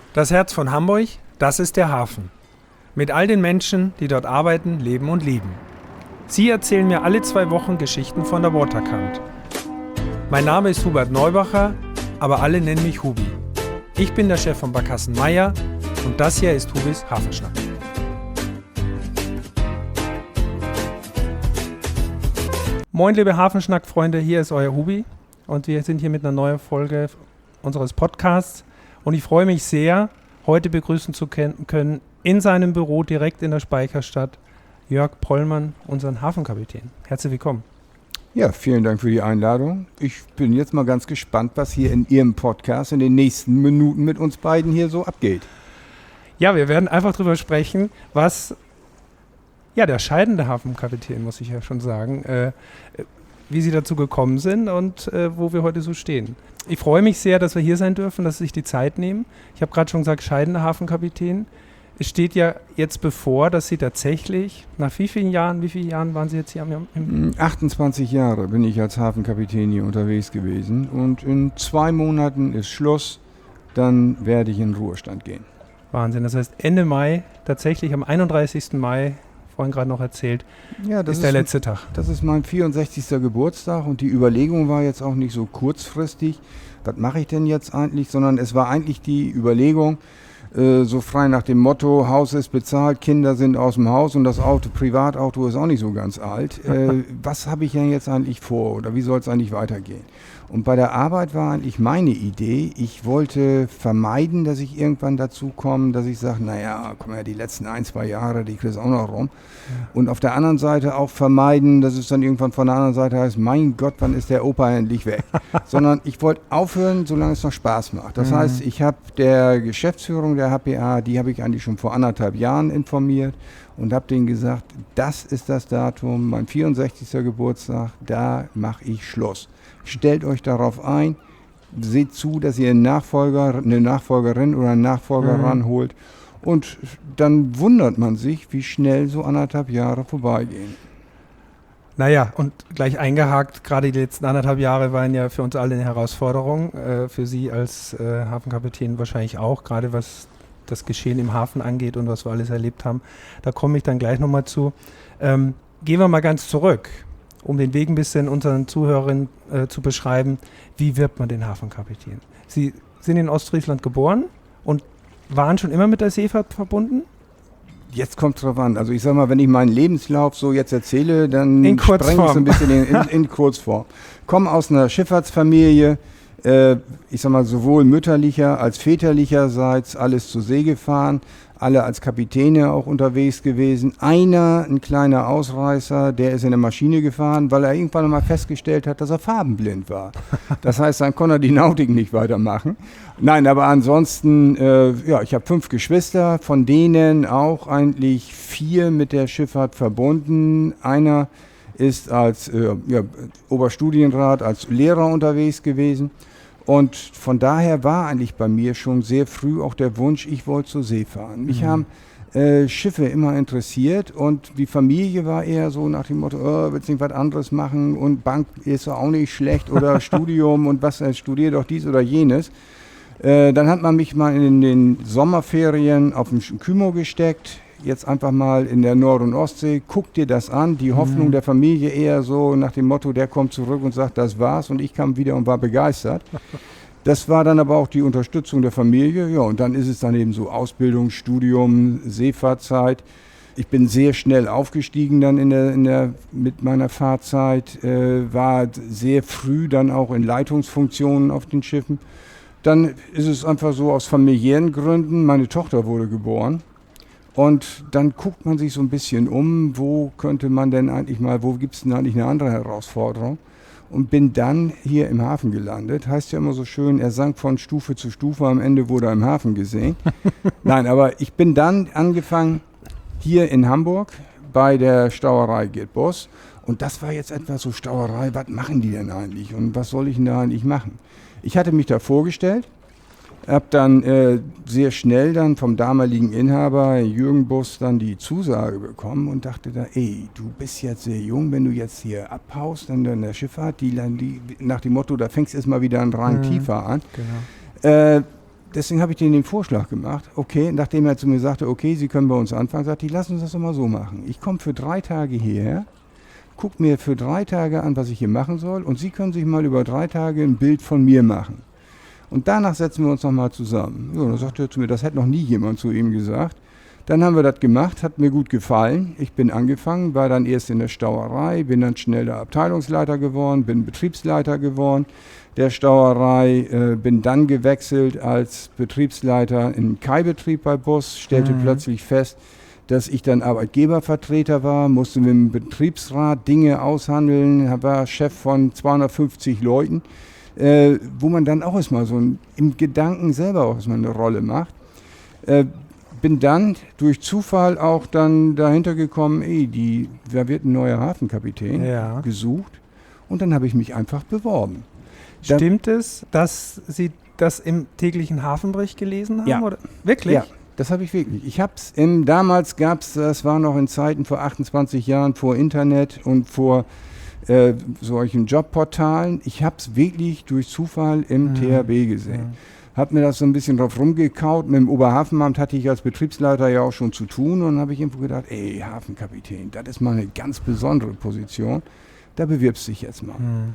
Das Herz von Hamburg, das ist der Hafen. Mit all den Menschen, die dort arbeiten, leben und lieben. Sie erzählen mir alle 2 Wochen Geschichten von der Waterkant. Mein Name ist Hubert Neubacher, aber alle nennen mich Hubi. Ich bin der Chef von Barkassen Meier und das hier ist Hubis Hafenschnack. Moin liebe Hafenschnack-Freunde, hier ist euer Hubi und wir sind hier mit einer neuen Folge unseres Podcasts und ich freue mich sehr, heute begrüßen zu können in seinem Büro direkt in der Speicherstadt Jörg Pollmann, unseren Hafenkapitän. Herzlich willkommen. Ja, vielen Dank für die Einladung. Ich bin jetzt mal ganz gespannt, was hier in Ihrem Podcast in den nächsten Minuten mit uns beiden hier so abgeht. Ja, wir werden einfach drüber sprechen, was der scheidende Hafenkapitän, muss ich ja schon sagen, wie Sie dazu gekommen sind und wo wir heute so stehen. Ich freue mich sehr, dass wir hier sein dürfen, dass Sie sich die Zeit nehmen. Ich habe gerade schon gesagt, scheidender Hafenkapitän. Es steht ja jetzt bevor, dass Sie tatsächlich, nach wie vielen Jahren waren Sie jetzt hier? 28 Jahre bin ich als Hafenkapitän hier unterwegs gewesen und in 2 Monaten ist Schluss, dann werde ich in den Ruhestand gehen. Wahnsinn, das heißt Ende Mai, tatsächlich am 31. Mai, vorhin gerade noch erzählt, ja, das ist der letzte Tag. Das ist mein 64. Geburtstag und die Überlegung war jetzt auch nicht so kurzfristig, was mache ich denn jetzt eigentlich, sondern es war eigentlich die Überlegung, so frei nach dem Motto, Haus ist bezahlt, Kinder sind aus dem Haus und das Privatauto ist auch nicht so ganz alt. Was habe ich denn jetzt eigentlich vor oder wie soll es eigentlich weitergehen? Und bei der Arbeit war eigentlich meine Idee, ich wollte vermeiden, dass ich irgendwann dazu komme, dass ich sage, naja, komm her, die letzten 1-2 Jahre, die kriegst auch noch rum. Ja. Und auf der anderen Seite auch vermeiden, dass es dann irgendwann von der anderen Seite heißt, mein Gott, wann ist der Opa endlich weg? Sondern ich wollte aufhören, solange es noch Spaß macht. Das heißt, ich habe der Geschäftsführung der HPA, die habe ich eigentlich schon vor 1,5 Jahren informiert und habe denen gesagt, das ist das Datum, mein 64. Geburtstag, da mache ich Schluss. Stellt euch darauf ein, seht zu, dass ihr eine Nachfolgerin oder einen Nachfolger ranholt und dann wundert man sich, wie schnell so 1,5 Jahre vorbeigehen. Naja, und gleich eingehakt, gerade die letzten 1,5 Jahre waren ja für uns alle eine Herausforderung, für Sie als Hafenkapitän wahrscheinlich auch, gerade was das Geschehen im Hafen angeht und was wir alles erlebt haben. Da komme ich dann gleich nochmal zu. Gehen wir mal ganz zurück, um den Weg ein bisschen unseren Zuhörern zu beschreiben. Wie wird man den Hafenkapitän? Sie sind in Ostfriesland geboren und waren schon immer mit der Seefahrt verbunden? Jetzt kommt es drauf an. Also ich sag mal, wenn ich meinen Lebenslauf so jetzt erzähle, dann spreng ich so ein bisschen in Kurzform. Komme aus einer Schifffahrtsfamilie, ich sag mal sowohl mütterlicher als väterlicherseits alles zur See gefahren, alle als Kapitäne auch unterwegs gewesen. Ein kleiner Ausreißer, der ist in der Maschine gefahren, weil er irgendwann mal festgestellt hat, dass er farbenblind war. Das heißt, dann konnte er die Nautik nicht weitermachen. Nein, aber ansonsten, ich habe 5 Geschwister, von denen auch eigentlich 4 mit der Schifffahrt verbunden. Einer ist als Oberstudienrat, als Lehrer unterwegs gewesen. Und von daher war eigentlich bei mir schon sehr früh auch der Wunsch, ich wollte zur See fahren. Mich haben Schiffe immer interessiert und die Familie war eher so nach dem Motto, willst du nicht was anderes machen und Bank ist auch nicht schlecht oder Studium und was, studier doch dies oder jenes. Dann hat man mich mal in den Sommerferien auf den Kymo gesteckt, jetzt einfach mal in der Nord- und Ostsee, guck dir das an, die Hoffnung der Familie eher so nach dem Motto, der kommt zurück und sagt, das war's und ich kam wieder und war begeistert. Das war dann aber auch die Unterstützung der Familie, ja, und dann ist es dann eben so Ausbildung, Studium, Seefahrtzeit. Ich bin sehr schnell aufgestiegen dann mit meiner Fahrzeit, war sehr früh dann auch in Leitungsfunktionen auf den Schiffen. Dann ist es einfach so aus familiären Gründen, meine Tochter wurde geboren. Und dann guckt man sich so ein bisschen um, wo gibt es denn eigentlich eine andere Herausforderung? Und bin dann hier im Hafen gelandet. Heißt ja immer so schön, er sank von Stufe zu Stufe, am Ende wurde er im Hafen gesehen. Nein, aber ich bin dann angefangen hier in Hamburg bei der Stauerei Gerd Boss. Und das war jetzt etwas so Stauerei, was machen die denn eigentlich und was soll ich denn da eigentlich machen? Ich hatte mich da vorgestellt. Habe dann sehr schnell dann vom damaligen Inhaber Jürgen Buss dann die Zusage bekommen und dachte da, du bist jetzt sehr jung, wenn du jetzt hier abhaust dann in der Schifffahrt, die nach dem Motto, da fängst du erstmal wieder einen Rang tiefer an. Genau. deswegen habe ich denen den Vorschlag gemacht. Okay, nachdem er zu mir sagte, okay, Sie können bei uns anfangen, sagte ich, lass uns das doch mal so machen. Ich komme für 3 Tage hierher, gucke mir für 3 Tage an, was ich hier machen soll und Sie können sich mal über 3 Tage ein Bild von mir machen. Und danach setzen wir uns nochmal zusammen. Ja, dann sagte er zu mir, das hätte noch nie jemand zu ihm gesagt. Dann haben wir das gemacht, hat mir gut gefallen. Ich bin angefangen, war dann erst in der Stauerei, bin dann schnell der Abteilungsleiter geworden, bin Betriebsleiter geworden der Stauerei, bin dann gewechselt als Betriebsleiter im Kaibetrieb bei Bus, stellte plötzlich fest, dass ich dann Arbeitgebervertreter war, musste mit dem Betriebsrat Dinge aushandeln, war Chef von 250 Leuten, wo man dann auch erstmal so im Gedanken selber auch erstmal eine Rolle macht. Bin dann durch Zufall auch dann dahinter gekommen, da wird ein neuer Hafenkapitän gesucht und dann habe ich mich einfach beworben. Stimmt es, dass Sie das im täglichen Hafenbericht gelesen haben? Ja. Oder? Wirklich? Ja, das habe ich wirklich. Ich habe es, damals gab es, das war noch in Zeiten vor 28 Jahren, vor Internet und vor solchen Jobportalen. Ich habe es wirklich durch Zufall im THB gesehen. Habe mir das so ein bisschen drauf rumgekaut. Mit dem Oberhafenamt hatte ich als Betriebsleiter ja auch schon zu tun und habe ich irgendwo gedacht, Hafenkapitän, das ist mal eine ganz besondere Position. Da bewirbst du dich jetzt mal.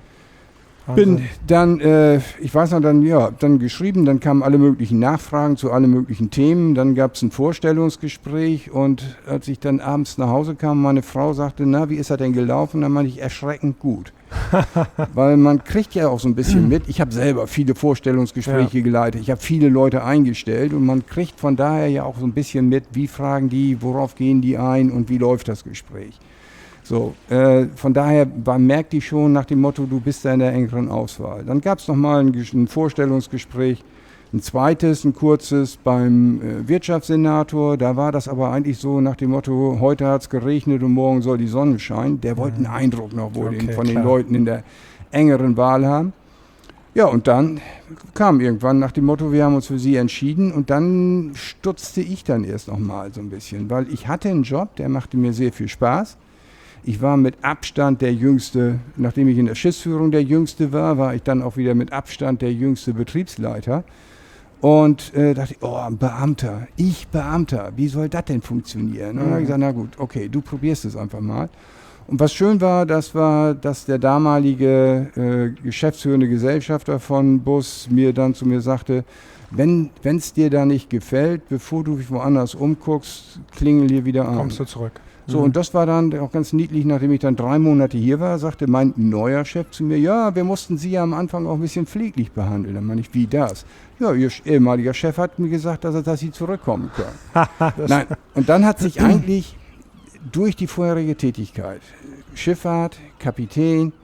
Bin dann, ich weiß noch, dann geschrieben, dann kamen alle möglichen Nachfragen zu allen möglichen Themen, dann gab es ein Vorstellungsgespräch und als ich dann abends nach Hause kam, meine Frau sagte, na, wie ist er denn gelaufen? Dann meinte ich, erschreckend gut. Weil man kriegt ja auch so ein bisschen mit, ich habe selber viele Vorstellungsgespräche geleitet, ich habe viele Leute eingestellt und man kriegt von daher ja auch so ein bisschen mit, wie fragen die, worauf gehen die ein und wie läuft das Gespräch. So, von daher merkte ich schon nach dem Motto, du bist da in der engeren Auswahl. Dann gab es nochmal ein Vorstellungsgespräch, ein zweites, ein kurzes beim Wirtschaftssenator. Da war das aber eigentlich so nach dem Motto, heute hat es geregnet und morgen soll die Sonne scheinen. Der wollte einen Eindruck noch wohl von den Leuten in der engeren Wahl haben. Ja, und dann kam irgendwann nach dem Motto, wir haben uns für Sie entschieden und dann stutzte ich dann erst nochmal so ein bisschen, weil ich hatte einen Job, der machte mir sehr viel Spaß. Ich war mit Abstand der Jüngste, nachdem ich in der Schiffsführung der Jüngste war ich dann auch wieder mit Abstand der jüngste Betriebsleiter. Und dachte ich, ein Beamter, wie soll das denn funktionieren? Und dann habe ich gesagt, na gut, okay, du probierst es einfach mal. Und was schön war, dass der damalige geschäftsführende Gesellschafter von Bus mir dann zu mir sagte, wenn es dir da nicht gefällt, bevor du dich woanders umguckst, klingel hier wieder an. Kommst du zurück. So, und das war dann auch ganz niedlich, nachdem ich dann 3 Monate hier war, sagte mein neuer Chef zu mir, ja, wir mussten Sie ja am Anfang auch ein bisschen pfleglich behandeln. Dann meine ich, wie das? Ja, Ihr ehemaliger Chef hat mir gesagt, dass Sie zurückkommen können. Nein, und dann hat sich eigentlich durch die vorherige Tätigkeit, Schifffahrt, Kapitän,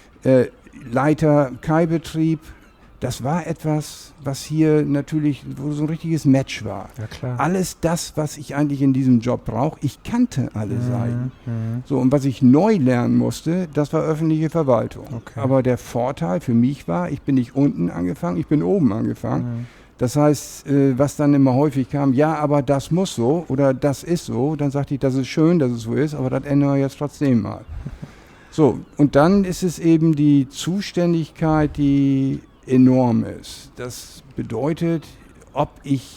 Leiter, Kaibetrieb, das war etwas, was hier natürlich wo so ein richtiges Match war. Ja, klar. Alles das, was ich eigentlich in diesem Job brauche, ich kannte alle Seiten. So, und was ich neu lernen musste, das war öffentliche Verwaltung. Okay. Aber der Vorteil für mich war, ich bin nicht unten angefangen, ich bin oben angefangen. Das heißt, was dann immer häufig kam, ja, aber das muss so oder das ist so, dann sagte ich, das ist schön, dass es so ist, aber das ändern wir jetzt trotzdem mal. So, und dann ist es eben die Zuständigkeit, die enorm ist. Das bedeutet, ob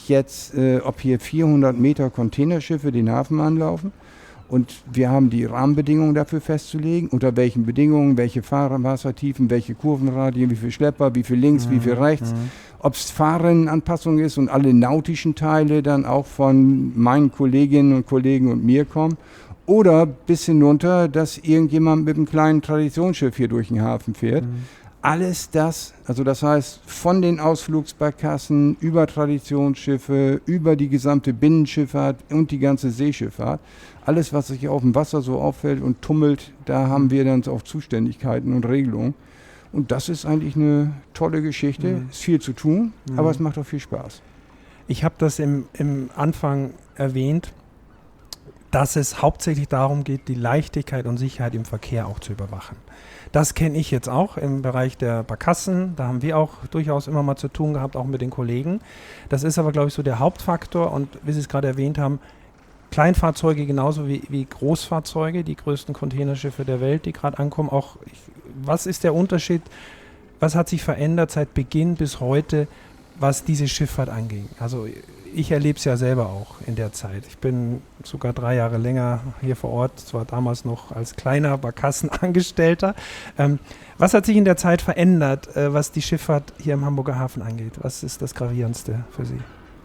hier 400 Meter Containerschiffe den Hafen anlaufen und wir haben die Rahmenbedingungen dafür festzulegen, unter welchen Bedingungen, welche Fahrwassertiefen, welche Kurvenradien, wie viel Schlepper, wie viel links, wie viel rechts, ob es Fahrrinnenanpassung ist und alle nautischen Teile dann auch von meinen Kolleginnen und Kollegen und mir kommen oder bis hinunter, dass irgendjemand mit einem kleinen Traditionsschiff hier durch den Hafen fährt. Alles das, also das heißt von den Ausflugsbarkassen über Traditionsschiffe, über die gesamte Binnenschifffahrt und die ganze Seeschifffahrt, alles was sich auf dem Wasser so auffällt und tummelt, da haben wir dann auch Zuständigkeiten und Regelungen. Und das ist eigentlich eine tolle Geschichte, ist viel zu tun, aber es macht auch viel Spaß. Ich habe das im Anfang erwähnt, dass es hauptsächlich darum geht, die Leichtigkeit und Sicherheit im Verkehr auch zu überwachen. Das kenne ich jetzt auch im Bereich der Barkassen. Da haben wir auch durchaus immer mal zu tun gehabt, auch mit den Kollegen. Das ist aber, glaube ich, so der Hauptfaktor. Und wie Sie es gerade erwähnt haben, Kleinfahrzeuge genauso wie Großfahrzeuge, die größten Containerschiffe der Welt, die gerade ankommen. Was ist der Unterschied? Was hat sich verändert seit Beginn bis heute? was diese Schifffahrt anging. Also ich erlebe es ja selber auch in der Zeit. Ich bin sogar 3 Jahre länger hier vor Ort, zwar damals noch als kleiner Barkassenangestellter. Was hat sich in der Zeit verändert, was die Schifffahrt hier im Hamburger Hafen angeht? Was ist das Gravierendste für Sie?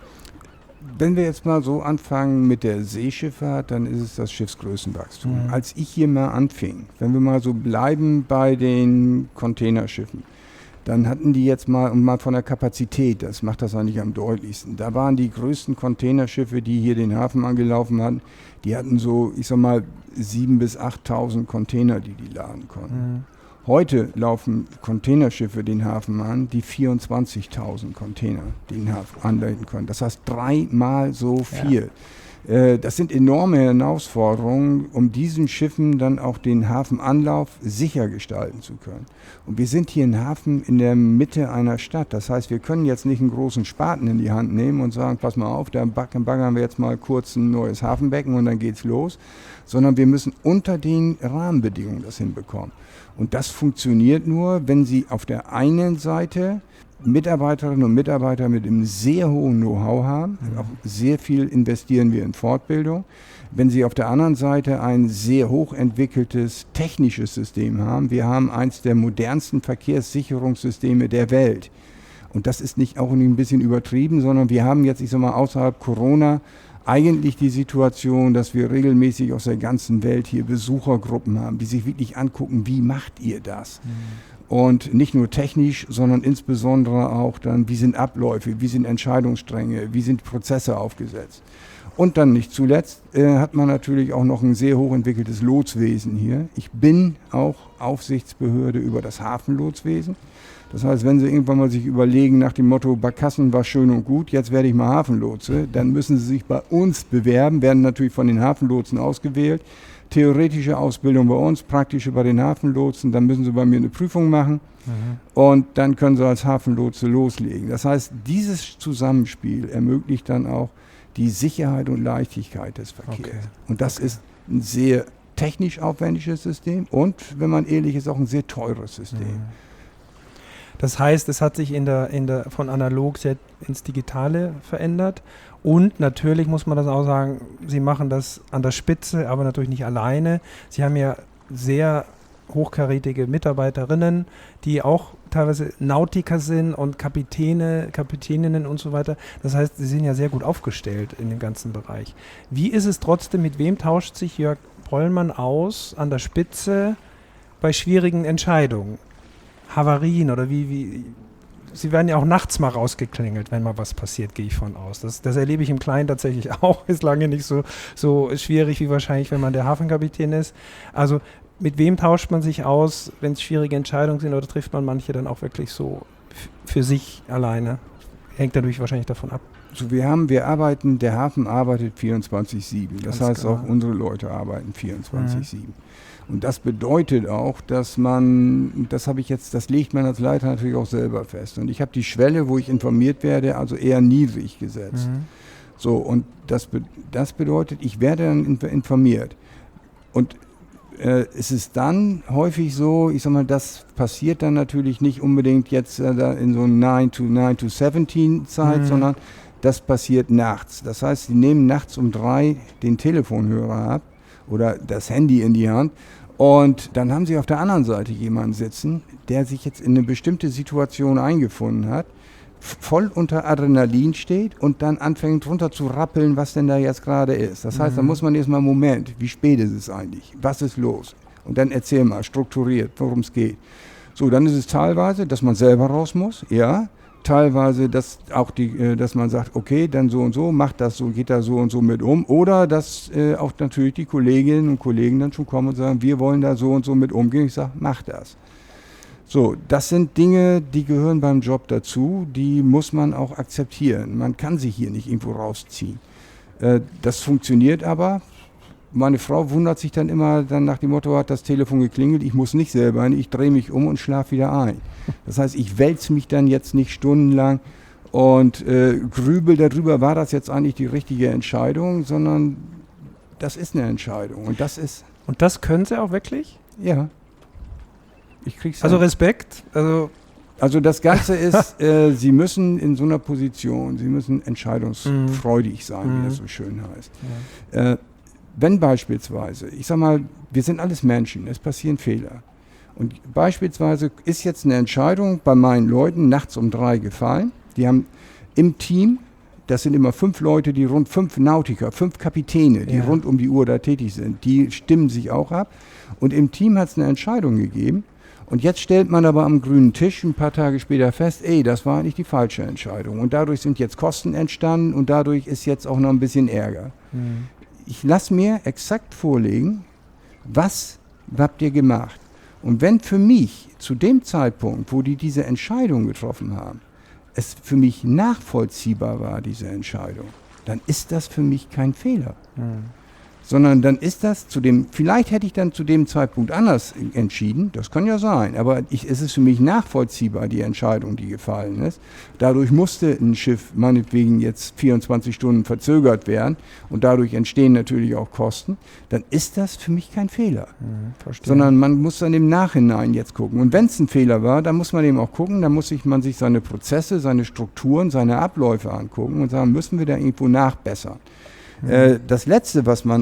Wenn wir jetzt mal so anfangen mit der Seeschifffahrt, dann ist es das Schiffsgrößenwachstum. Als ich hier mal anfing, wenn wir mal so bleiben bei den Containerschiffen, dann hatten die jetzt mal von der Kapazität, das macht das eigentlich am deutlichsten. Da waren die größten Containerschiffe, die hier den Hafen angelaufen hatten, die hatten so, ich sag mal, 7.000 bis 8.000 Container, die laden konnten. Heute laufen Containerschiffe den Hafen an, die 24.000 Container den Hafen anleiten können. Das heißt 3-mal so viel. Ja. Das sind enorme Herausforderungen, um diesen Schiffen dann auch den Hafenanlauf sicher gestalten zu können. Und wir sind hier ein Hafen in der Mitte einer Stadt. Das heißt, wir können jetzt nicht einen großen Spaten in die Hand nehmen und sagen, pass mal auf, da baggern wir jetzt mal kurz ein neues Hafenbecken und dann geht's los. Sondern wir müssen unter den Rahmenbedingungen das hinbekommen. Und das funktioniert nur, wenn Sie auf der einen Seite Mitarbeiterinnen und Mitarbeiter mit einem sehr hohen Know-how haben. Auch sehr viel investieren wir in Fortbildung. Wenn Sie auf der anderen Seite ein sehr hochentwickeltes technisches System haben. Wir haben eins der modernsten Verkehrssicherungssysteme der Welt. Und das ist nicht auch ein bisschen übertrieben, sondern wir haben jetzt, ich sag mal, außerhalb Corona eigentlich die Situation, dass wir regelmäßig aus der ganzen Welt hier Besuchergruppen haben, die sich wirklich angucken, wie macht ihr das? Und nicht nur technisch, sondern insbesondere auch dann, wie sind Abläufe, wie sind Entscheidungsstränge, wie sind Prozesse aufgesetzt. Und dann nicht zuletzt hat man natürlich auch noch ein sehr hochentwickeltes Lotswesen hier. Ich bin auch Aufsichtsbehörde über das Hafenlotswesen. Das heißt, wenn Sie irgendwann mal sich überlegen nach dem Motto, Barkassen war schön und gut, jetzt werde ich mal Hafenlotse, dann müssen Sie sich bei uns bewerben, werden natürlich von den Hafenlotsen ausgewählt. Theoretische Ausbildung bei uns, praktische bei den Hafenlotsen, dann müssen Sie bei mir eine Prüfung machen und dann können Sie als Hafenlotse loslegen. Das heißt, dieses Zusammenspiel ermöglicht dann auch die Sicherheit und Leichtigkeit des Verkehrs. Okay. Und das ist ein sehr technisch aufwendiges System und, wenn man ehrlich ist, auch ein sehr teures System. Das heißt, es hat sich von analog sehr ins Digitale verändert. Und natürlich muss man das auch sagen, Sie machen das an der Spitze, aber natürlich nicht alleine. Sie haben ja sehr hochkarätige Mitarbeiterinnen, die auch teilweise Nautiker sind und Kapitäninnen und so weiter. Das heißt, Sie sind ja sehr gut aufgestellt in dem ganzen Bereich. Wie ist es trotzdem, mit wem tauscht sich Jörg Pollmann aus an der Spitze bei schwierigen Entscheidungen? Havarien oder wie Sie werden ja auch nachts mal rausgeklingelt, wenn mal was passiert, gehe ich von aus. Das erlebe ich im Kleinen tatsächlich auch. Ist lange nicht so schwierig wie wahrscheinlich, wenn man der Hafenkapitän ist. Also mit wem tauscht man sich aus, wenn es schwierige Entscheidungen sind, oder trifft man manche dann auch wirklich so für sich alleine? Hängt dadurch wahrscheinlich davon ab. So, der Hafen arbeitet 24/7. Das heißt, genau, auch unsere Leute arbeiten 24/7. Und das bedeutet auch, dass das legt man als Leiter natürlich auch selber fest. Und ich habe die Schwelle, wo ich informiert werde, also eher niedrig gesetzt. So, und das bedeutet, ich werde dann informiert. Und es ist dann häufig so, ich sag mal, das passiert dann natürlich nicht unbedingt jetzt in so 9 to 17 Zeit, sondern das passiert nachts. Das heißt, sie nehmen nachts um 3 den Telefonhörer ab oder das Handy in die Hand und dann haben sie auf der anderen Seite jemanden sitzen, der sich jetzt in eine bestimmte Situation eingefunden hat, voll unter Adrenalin steht und dann anfängt runter zu rappeln, was denn da jetzt gerade ist. Das heißt, da muss man erstmal, Moment, wie spät ist es eigentlich? Was ist los? Und dann erzähl mal, strukturiert, worum es geht. So, dann ist es teilweise, dass man selber raus muss, ja. Teilweise, dass man sagt, okay, dann so und so, macht das so, geht da so und so mit um. Oder dass auch natürlich die Kolleginnen und Kollegen dann schon kommen und sagen, wir wollen da so und so mit umgehen. Ich sage, mach das. So, das sind Dinge, die gehören beim Job dazu, die muss man auch akzeptieren. Man kann sich hier nicht irgendwo rausziehen. Das funktioniert aber. Meine Frau wundert sich dann immer, dann nach dem Motto, hat das Telefon geklingelt, ich muss nicht selber hin, ich drehe mich um und schlafe wieder ein. Das heißt, ich wälze mich dann jetzt nicht stundenlang und grübel darüber, war das jetzt eigentlich die richtige Entscheidung, sondern das ist eine Entscheidung. Und das können Sie auch wirklich? Ja. Ich krieg's also Respekt, also Also das Ganze ist, Sie müssen in so einer Position, Sie müssen entscheidungsfreudig sein, wie das so schön heißt. Ja. Wenn beispielsweise, ich sag mal, wir sind alles Menschen, es passieren Fehler. Und beispielsweise ist jetzt eine Entscheidung bei meinen Leuten nachts um 3 gefallen. Die haben im Team, das sind immer 5 Leute, 5 Nautiker, 5 Kapitäne, die rund um die Uhr da tätig sind. Die stimmen sich auch ab. Und im Team hat es eine Entscheidung gegeben. Und jetzt stellt man aber am grünen Tisch ein paar Tage später fest, das war eigentlich die falsche Entscheidung. Und dadurch sind jetzt Kosten entstanden und dadurch ist jetzt auch noch ein bisschen Ärger. Ich lasse mir exakt vorlegen, was habt ihr gemacht? Und wenn für mich zu dem Zeitpunkt, wo die diese Entscheidung getroffen haben, es für mich nachvollziehbar war, diese Entscheidung, dann ist das für mich kein Fehler. Sondern dann ist das vielleicht hätte ich dann zu dem Zeitpunkt anders entschieden, das kann ja sein, aber es ist für mich nachvollziehbar, die Entscheidung, die gefallen ist. Dadurch musste ein Schiff meinetwegen jetzt 24 Stunden verzögert werden und dadurch entstehen natürlich auch Kosten, dann ist das für mich kein Fehler. Sondern man muss dann im Nachhinein jetzt gucken. Und wenn es ein Fehler war, dann muss man eben auch gucken, dann muss man sich seine Prozesse, seine Strukturen, seine Abläufe angucken und sagen, müssen wir da irgendwo nachbessern. Das Letzte,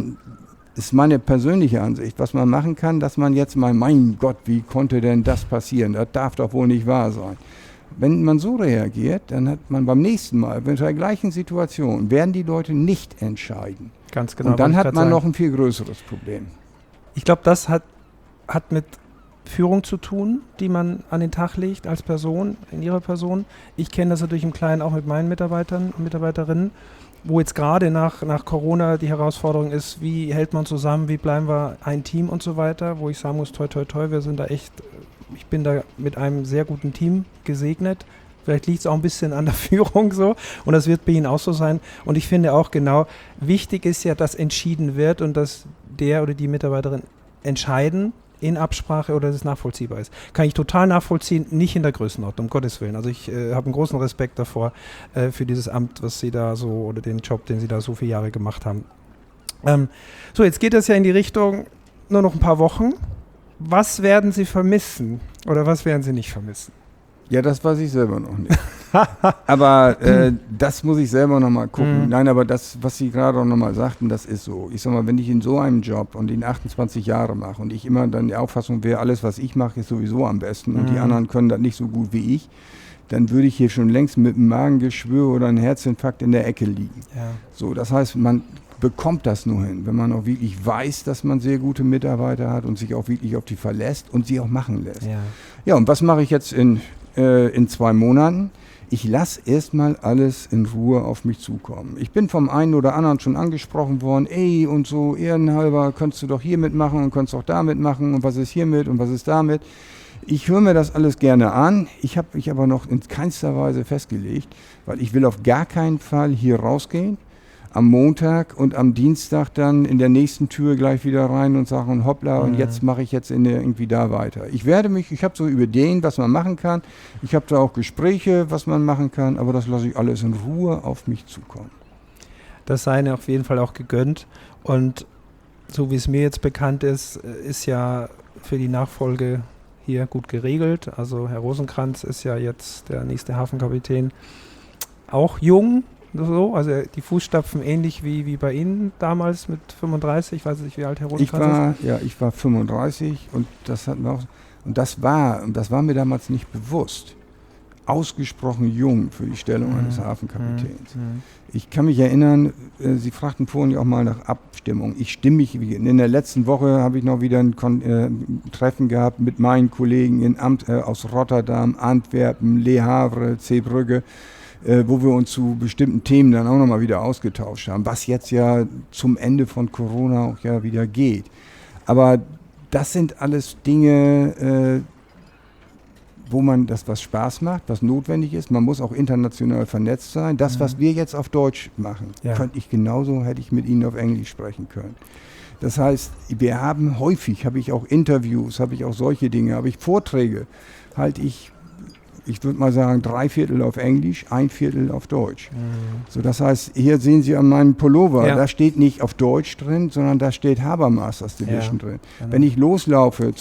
ist meine persönliche Ansicht, was man machen kann, dass man jetzt mal, mein Gott, wie konnte denn das passieren? Das darf doch wohl nicht wahr sein. Wenn man so reagiert, dann hat man beim nächsten Mal, in der gleichen Situation, werden die Leute nicht entscheiden. Ganz genau. Und dann hat man noch ein viel größeres Problem. Ich glaube, das hat mit Führung zu tun, die man an den Tag legt als Person, in ihrer Person. Ich kenne das natürlich im Kleinen auch mit meinen Mitarbeitern und Mitarbeiterinnen, wo jetzt gerade nach Corona die Herausforderung ist, wie hält man zusammen, wie bleiben wir ein Team und so weiter, wo ich sagen muss, toi, toi, toi, wir sind da echt, ich bin da mit einem sehr guten Team gesegnet. Vielleicht liegt es auch ein bisschen an der Führung so und das wird bei Ihnen auch so sein. Und ich finde auch genau, wichtig ist ja, dass entschieden wird und dass der oder die Mitarbeiterin entscheiden, in Absprache oder dass es nachvollziehbar ist. Kann ich total nachvollziehen, nicht in der Größenordnung, um Gottes Willen. Also ich habe einen großen Respekt davor, für dieses Amt, was Sie da so, oder den Job, den Sie da so viele Jahre gemacht haben. So, jetzt geht es ja in die Richtung, nur noch ein paar Wochen. Was werden Sie vermissen oder was werden Sie nicht vermissen? Ja, das weiß ich selber noch nicht. Aber das muss ich selber noch mal gucken. Nein, aber das, was Sie gerade auch noch mal sagten, das ist so. Ich sag mal, wenn ich in so einem Job und ihn 28 Jahre mache und ich immer dann die Auffassung wäre, alles, was ich mache, ist sowieso am besten und die anderen können das nicht so gut wie ich, dann würde ich hier schon längst mit einem Magengeschwür oder einem Herzinfarkt in der Ecke liegen. Ja. So, das heißt, man bekommt das nur hin, wenn man auch wirklich weiß, dass man sehr gute Mitarbeiter hat und sich auch wirklich auf die verlässt und sie auch machen lässt. Ja, und was mache ich jetzt in 2 Monaten? Ich lasse erstmal alles in Ruhe auf mich zukommen. Ich bin vom einen oder anderen schon angesprochen worden, und so ehrenhalber, könntest du doch hier mitmachen und könntest auch da mitmachen und was ist hiermit und was ist damit. Ich höre mir das alles gerne an. Ich habe mich aber noch in keinster Weise festgelegt, weil ich will auf gar keinen Fall hier rausgehen, am Montag und am Dienstag dann in der nächsten Tür gleich wieder rein und sagen, hoppla, und jetzt mache ich jetzt irgendwie da weiter. Ich habe so über Ideen, was man machen kann. Ich habe da auch Gespräche, was man machen kann, aber das lasse ich alles in Ruhe auf mich zukommen. Das sei Ihnen auf jeden Fall auch gegönnt. Und so wie es mir jetzt bekannt ist, ist ja für die Nachfolge hier gut geregelt. Also Herr Rosenkranz ist ja jetzt der nächste Hafenkapitän, auch jung. So, also die Fußstapfen ähnlich wie bei Ihnen damals mit 35, ich weiß nicht, wie alt Herr Rosenkranz ist. Ja, ich war 35 und das war mir damals nicht bewusst. Ausgesprochen jung für die Stellung eines Hafenkapitäns. Ich kann mich erinnern, Sie fragten vorhin auch mal nach Abstimmung. In der letzten Woche habe ich noch wieder ein Treffen gehabt mit meinen Kollegen aus Rotterdam, Antwerpen, Le Havre, Zeebrugge, wo wir uns zu bestimmten Themen dann auch nochmal wieder ausgetauscht haben, was jetzt ja zum Ende von Corona auch ja wieder geht. Aber das sind alles Dinge, wo man was Spaß macht, was notwendig ist. Man muss auch international vernetzt sein. Das, was wir jetzt auf Deutsch machen, hätte ich mit Ihnen auf Englisch sprechen können. Das heißt, habe ich auch Interviews, habe ich auch solche Dinge, habe ich Vorträge, halte ich ich würde mal sagen, 3/4 auf Englisch, 1/4 auf Deutsch. So, das heißt, hier sehen Sie an meinem Pullover, da steht nicht auf Deutsch drin, sondern da steht Harbour Masters Division drin. Genau. Wenn ich loslaufe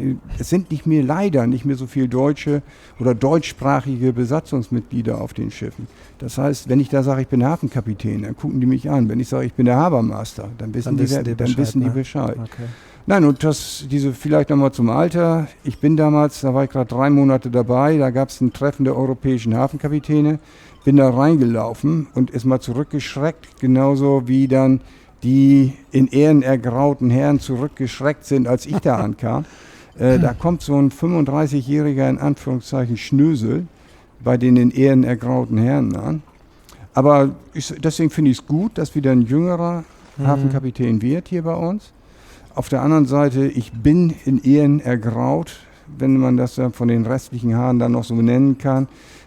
es sind leider nicht mehr so viele deutsche oder deutschsprachige Besatzungsmitglieder auf den Schiffen. Das heißt, wenn ich da sage, ich bin Hafenkapitän, dann gucken die mich an. Wenn ich sage, ich bin der Harbour Master, dann wissen die Bescheid. Okay. Nein, und vielleicht nochmal zum Alter. Ich bin damals, da war ich gerade 3 Monate dabei, da gab es ein Treffen der europäischen Hafenkapitäne, bin da reingelaufen und ist mal zurückgeschreckt, genauso wie dann die in Ehren ergrauten Herren zurückgeschreckt sind, als ich da ankam. Da kommt so ein 35-jähriger, in Anführungszeichen, Schnösel bei den in Ehren ergrauten Herren an. Aber deswegen finde ich es gut, dass wieder ein jüngerer Hafenkapitän wird hier bei uns. Auf der anderen Seite, ich bin in Ehren ergraut, wenn man das ja von den restlichen Haaren dann noch so nennen kann,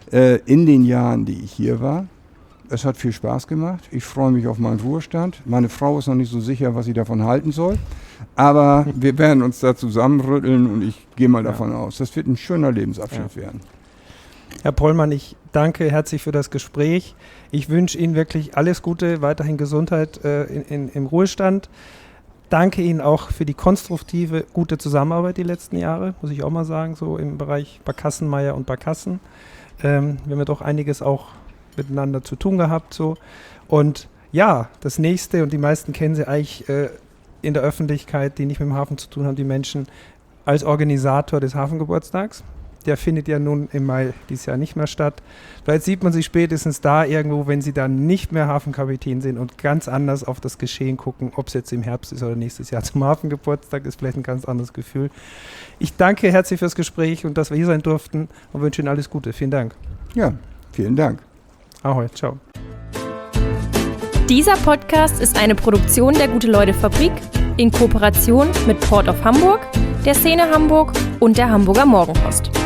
in den Jahren, die ich hier war. Es hat viel Spaß gemacht. Ich freue mich auf meinen Ruhestand. Meine Frau ist noch nicht so sicher, was sie davon halten soll. Aber wir werden uns da zusammenrütteln und ich gehe mal davon aus, das wird ein schöner Lebensabschnitt werden. Herr Pollmann, ich danke herzlich für das Gespräch. Ich wünsche Ihnen wirklich alles Gute, weiterhin Gesundheit im Ruhestand. Danke Ihnen auch für die konstruktive, gute Zusammenarbeit die letzten Jahre, muss ich auch mal sagen, so im Bereich Barkassenmeier und Barkassen. Wir haben ja doch einiges auch miteinander zu tun gehabt. So. Und ja, das Nächste, und die meisten kennen Sie eigentlich in der Öffentlichkeit, die nicht mit dem Hafen zu tun haben, die Menschen, als Organisator des Hafengeburtstags. Der findet ja nun im Mai dieses Jahr nicht mehr statt. Vielleicht sieht man sie spätestens da irgendwo, wenn sie dann nicht mehr Hafenkapitän sind und ganz anders auf das Geschehen gucken, ob es jetzt im Herbst ist oder nächstes Jahr zum Hafengeburtstag, ist vielleicht ein ganz anderes Gefühl. Ich danke herzlich fürs Gespräch und dass wir hier sein durften und wünsche Ihnen alles Gute. Vielen Dank. Ja, vielen Dank. Ahoi, ciao. Dieser Podcast ist eine Produktion der Gute-Leute-Fabrik in Kooperation mit Port of Hamburg, der Szene Hamburg und der Hamburger Morgenpost.